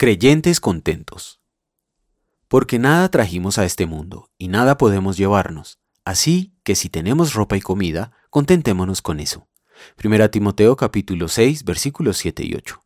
Creyentes contentos. Porque nada trajimos a este mundo, y nada podemos llevarnos. Así que si tenemos ropa y comida, contentémonos con eso. 1 Timoteo capítulo 6, versículos 7 y 8.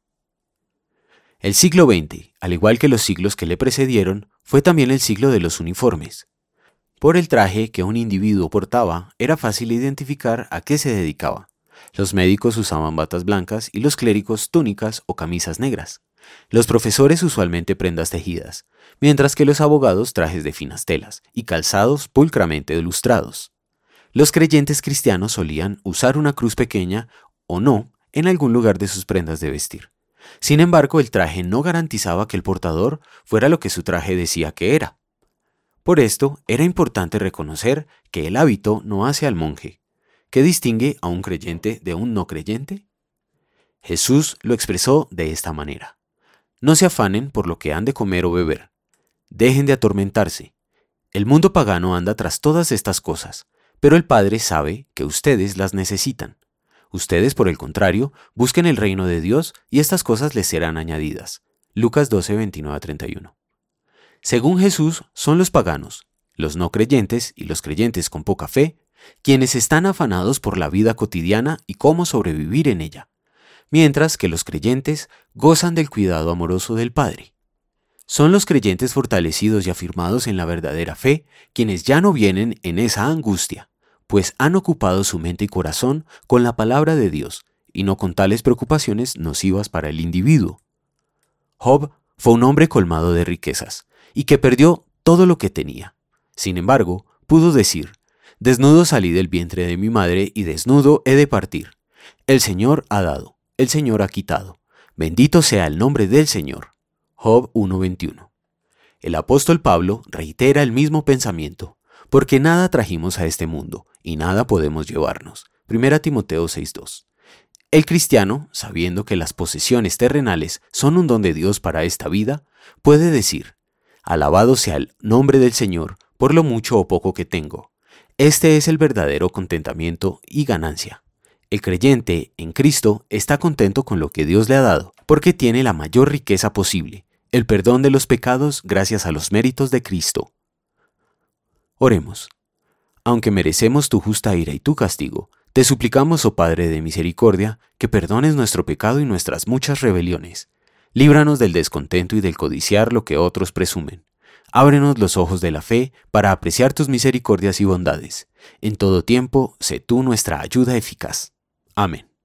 El siglo XX, al igual que los siglos que le precedieron, fue también el siglo de los uniformes. Por el traje que un individuo portaba, era fácil identificar a qué se dedicaba. Los médicos usaban batas blancas y los clérigos túnicas o camisas negras. Los profesores usualmente prendas tejidas, mientras que los abogados trajes de finas telas y calzados pulcramente ilustrados. Los creyentes cristianos solían usar una cruz pequeña o no en algún lugar de sus prendas de vestir. Sin embargo, el traje no garantizaba que el portador fuera lo que su traje decía que era. Por esto, era importante reconocer que el hábito no hace al monje. ¿Qué distingue a un creyente de un no creyente? Jesús lo expresó de esta manera. No se afanen por lo que han de comer o beber. Dejen de atormentarse. El mundo pagano anda tras todas estas cosas, pero el Padre sabe que ustedes las necesitan. Ustedes, por el contrario, busquen el reino de Dios y estas cosas les serán añadidas. Lucas 12, 29 a 31. Según Jesús, son los paganos, los no creyentes y los creyentes con poca fe, quienes están afanados por la vida cotidiana y cómo sobrevivir en ella, mientras que los creyentes gozan del cuidado amoroso del Padre. Son los creyentes fortalecidos y afirmados en la verdadera fe quienes ya no vienen en esa angustia, pues han ocupado su mente y corazón con la palabra de Dios y no con tales preocupaciones nocivas para el individuo. Job fue un hombre colmado de riquezas y que perdió todo lo que tenía. Sin embargo, pudo decir: desnudo salí del vientre de mi madre y desnudo he de partir. El Señor ha dado, el Señor ha quitado. Bendito sea el nombre del Señor. Job 1:21. El apóstol Pablo reitera el mismo pensamiento, porque nada trajimos a este mundo y nada podemos llevarnos. 1 Timoteo 6:2. El cristiano, sabiendo que las posesiones terrenales son un don de Dios para esta vida, puede decir: alabado sea el nombre del Señor por lo mucho o poco que tengo. Este es el verdadero contentamiento y ganancia. El creyente en Cristo está contento con lo que Dios le ha dado, porque tiene la mayor riqueza posible, el perdón de los pecados gracias a los méritos de Cristo. Oremos. Aunque merecemos tu justa ira y tu castigo, te suplicamos, oh Padre de misericordia, que perdones nuestro pecado y nuestras muchas rebeliones. Líbranos del descontento y del codiciar lo que otros presumen. Ábrenos los ojos de la fe para apreciar tus misericordias y bondades. En todo tiempo, sé tú nuestra ayuda eficaz. Amén.